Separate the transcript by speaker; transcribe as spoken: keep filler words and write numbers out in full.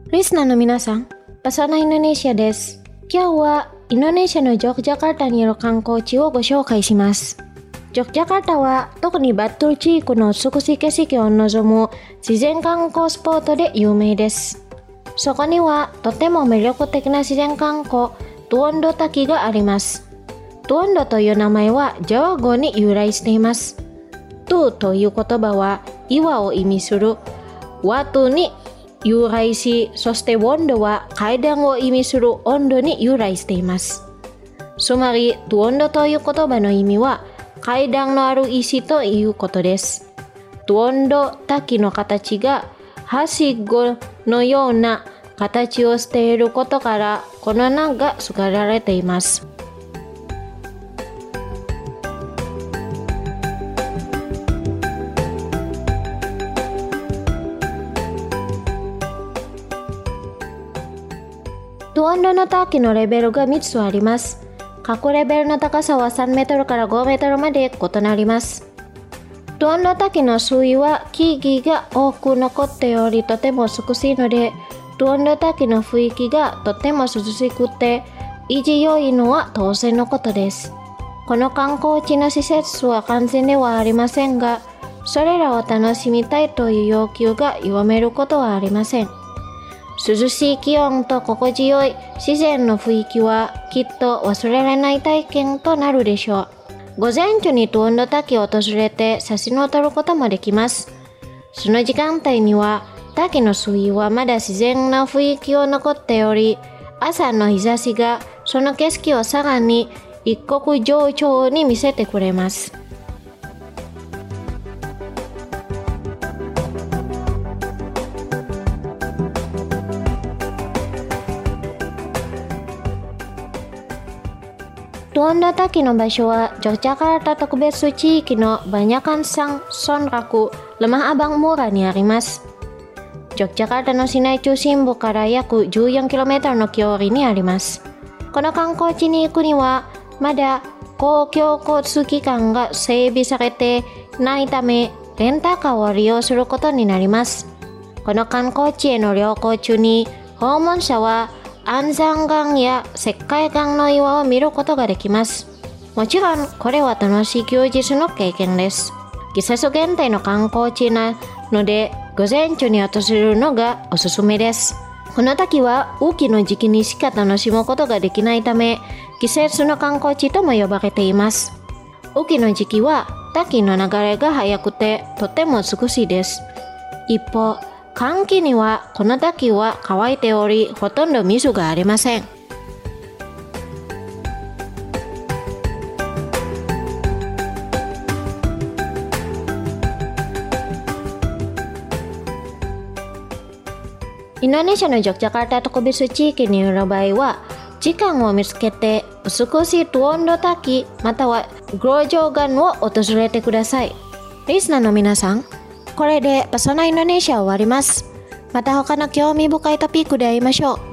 Speaker 1: リスナーの皆さん、パソナインドネシアです。今日はインドネシアのジョクジャカルタにいる観光地をご紹介します。ジョクジャカルタは特にバットル地域の美しい景色を望む自然観光スポットで有名です。そこにはとても魅力的な自然観光、トゥオンド滝があります。トゥオンドという名前はジャワ語に由来しています。トゥという言葉は岩を意味するワトに由来し、そしてウォンドは階段を意味する温度に由来しています。つまり、トゥオンドという言葉の意味は階段のある石ということです。トゥオンド滝の形がはしごのような形をしていることから、この名が付けられています。トゥオンドの滝のレベルがみっつあります。各レベルの高さはさんメートルからごメートルまで異なります。トゥオンド滝の水位は木々が多く残っており、とても美しいので、トゥオンド滝の雰囲気がとても涼しくて、維持良いのは当然のことです。この観光地の施設は完全ではありませんが、それらを楽しみたいという要求が弱めることはありません。涼しい気温と心地よい自然の雰囲気はきっと忘れられない体験となるでしょう。午前中にトゥオンド滝を訪れて写真を撮ることもできます。その時間帯には滝の水位はまだ自然な雰囲気を残っており、朝の日差しがその景色をさらに一刻上調に見せてくれます。トゥオンド滝の場所はジョクジャカルタ特別地域のバニャカンサン・ソンラク・ラマアバン・ムーラにあります。ジョクジャカルタの市内中心部から約 じゅうよんキロメートル の距離にあります。この観光地に行くにはまだ公共交通機関が整備されていないため、レンタカーを利用することになります。この観光地への旅行中に訪問者は安山岩や石灰岩の岩を見ることができます。もちろんこれは楽しい休日の経験です。季節限定の観光地なので午前中に訪れるのがおすすめです。この滝は雨季の時期にしか楽しむことができないため、季節の観光地とも呼ばれています。雨季の時期は滝の流れが速くてとても美しいです。一方、乾季にはこの滝は乾いており、ほとんど水がありません。インドネシアのジョクジャカルタ特別地域にいる場合は、時間を見つけて美しいトゥオンド滝またはグロージョー岩を訪れてください。リスナーの皆さん、これでパソナインドネシアを終わります。また他の興味深いトピックで会いましょう。